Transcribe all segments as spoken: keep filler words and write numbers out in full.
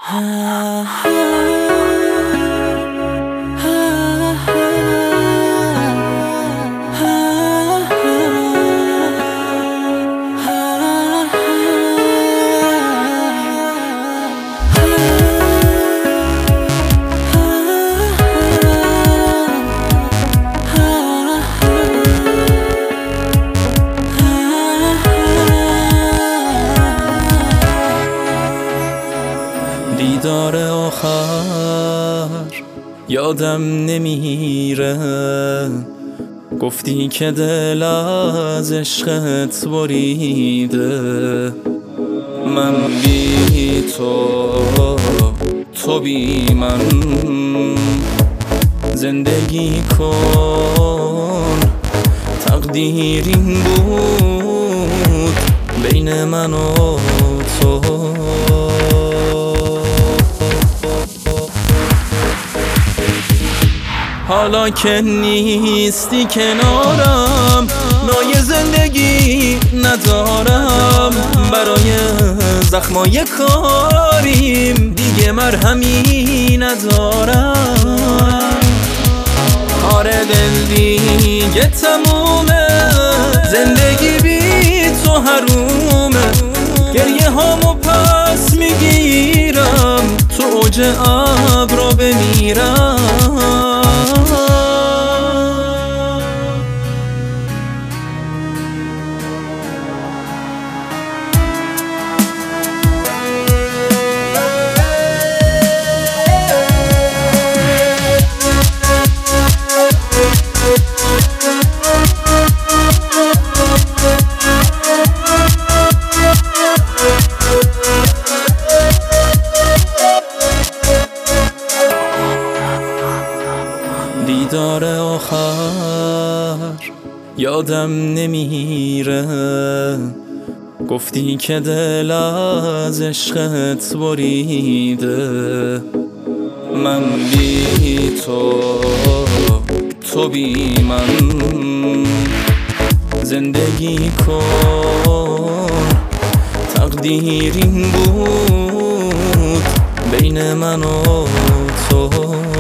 دیدار آخر یادم نمیره، گفتی که دل از عشقت بریده. من بی تو، تو بی من، زندگی کن. تقدیر این بود بین من و تو. حالا که نیستی کنارم، نای زندگی ندارم. برای زخمای کاریم دیگه مرهمی ندارم. آره دل دیگه تمومه، زندگی بی تو حرومه. گریه هامو پس میگیرم، تو اوج ابرا بمیرم. دیدار آخر یادم نمیره، گفتی که دل از عشقت بریده. من بی تو، تو بی من، زندگی کن. تقدیر این بود بین من و تو.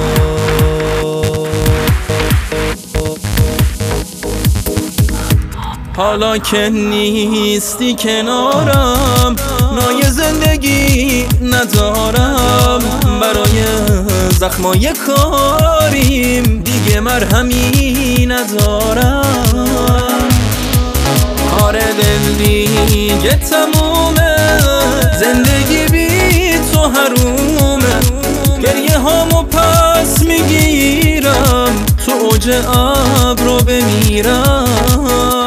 حالا که نیستی کنارم، نای زندگی ندارم. برای زخمای کاریم دیگه مرهمی ندارم. آره دل دیگه تمومه، زندگی بی تو حرومه. گریه هامو پس میگیرم، تو اوج ابرا بمیرم.